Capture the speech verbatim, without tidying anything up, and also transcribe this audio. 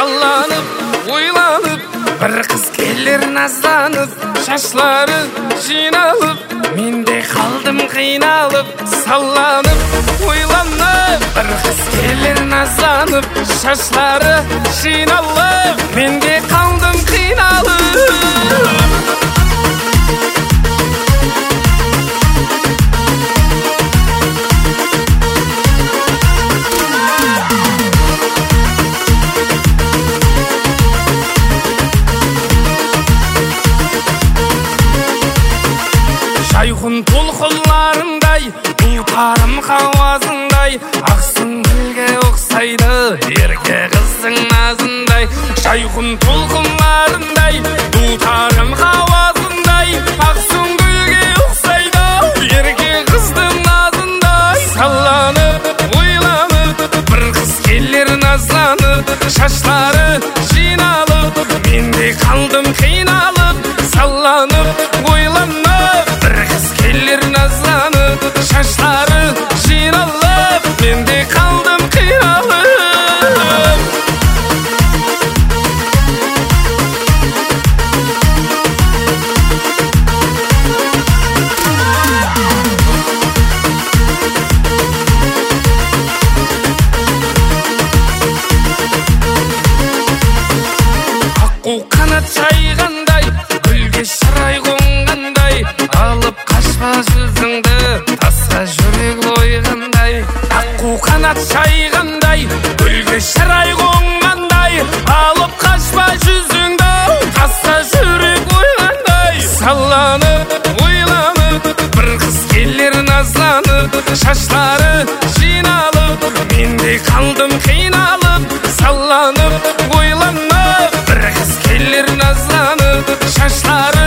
салланып, ойланып, бір қыз келер назданып, шашлары жиналып, мен де қалдым қиналып, салланып, ойланып, бір қыз келер назданып, шашлары жиналып, мен де қалдым қиналып. Шайхун толқынларындай, бұлтарым қауазындай, ақсын гүлге ұқсайды, ерке қыздың назындай. Шайхун толқынларындай, бұлтарым қауазындай, ақсын гүлге ұқсайды, ерке қыздың назындай. Салланып, ойланып, бір қыз келер назланып, шашлары жиналып, мен де қалдым қиналып. Салланып, ойланып, бір қыз келер назланып, шашлары жиналып, мен де қалдым қиналып. Аққу қанат жайғандай, гүлге шырай қонғандай, алып қашпа жүзіңді, тасқа жүрек ойғандай. Аққу қанат жайғандай, гүлге шырай қонғандай, алып қашпа жүзіңді, тасқа жүрек ойғандай. Салланып, ойланып, бір қыз келер назланып, шашлары жиналып, мен де қалдым қиналып. Салланып, ойланып, бір қыз келер назланып, шашлары